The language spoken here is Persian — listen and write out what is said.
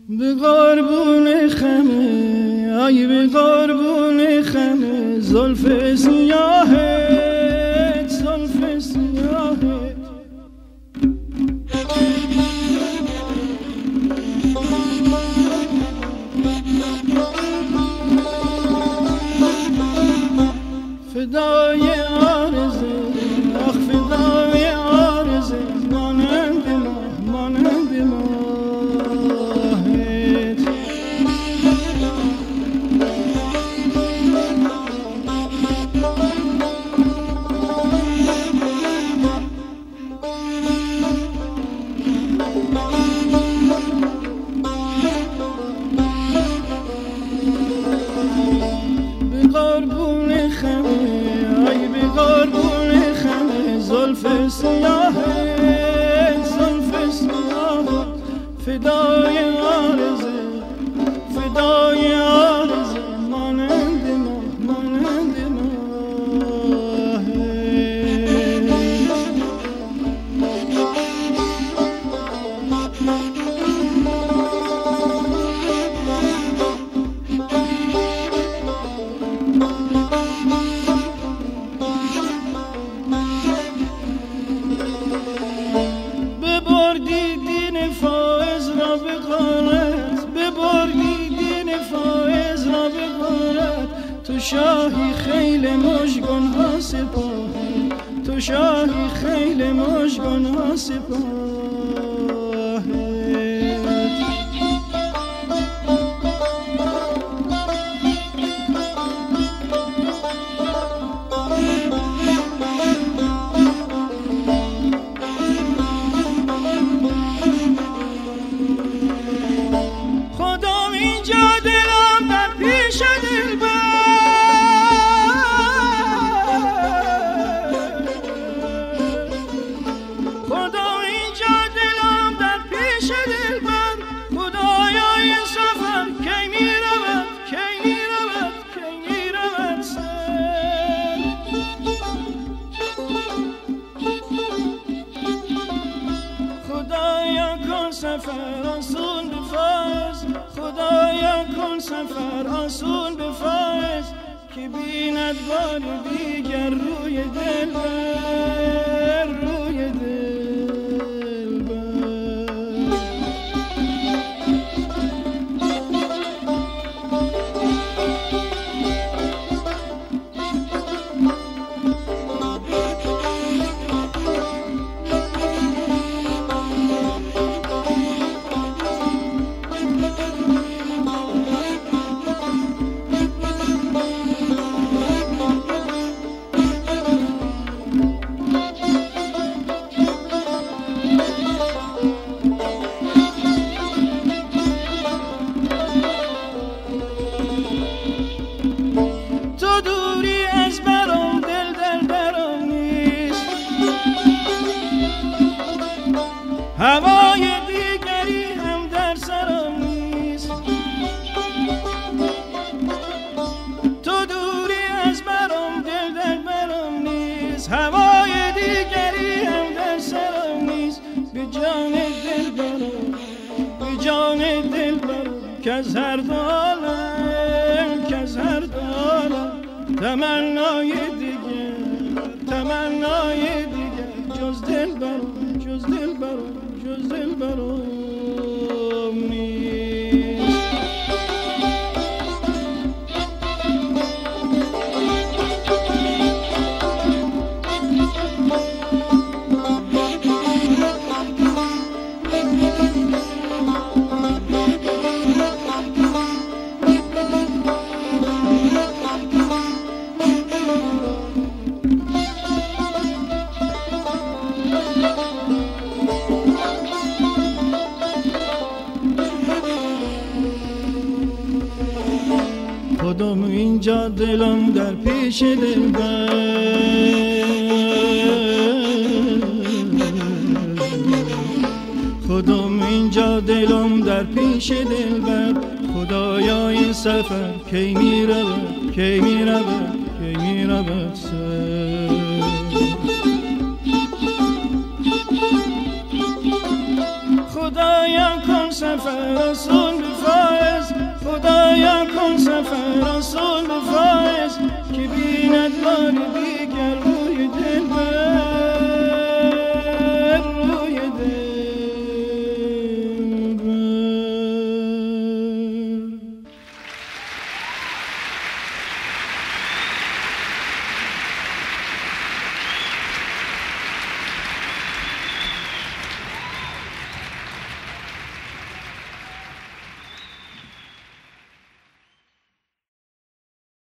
به قربون خمه ای به قربون خمه زلف سیاهت زلف سیاهت فدای آرزه آخ فدای آرزه مانند ماه مانند ماهت به قربون خمه ای به قربون خمه زلف سیاهت زلف سیاهت فدای آرزه فدای آرزه مانند ماه مانند ماهت ببردی دین فائز را به غارت ببردی دین فائز را به غارت تو شاهی خیل مژگان ها سپاهی تو شاهی خیل مژگان ها سپاهی سفر آسون به فایز خدایا کن سفر آسون به فایز که بیند بار دیگر روی دلبر روی دلبر هوای دیگری هم در سرم نیست تو دوری از برام دل در برام نیست هوای دیگری هم در سرم نیست به جان دل برام به جان دل برام که از هر دالم که از هر دالم تمنای دیگر تمنای دیگر جز دل برام جز دل برام جز دل برام نیست خودم اینجا دلم در پیش دلبر خودم اینجا دلم در پیش دلبر خدایا این سفر کی می رود کی می رود کی می رود خدایا کن سفر رسول بفایز، خدایا کن سفر رسول بفایز که بیند بار دیگر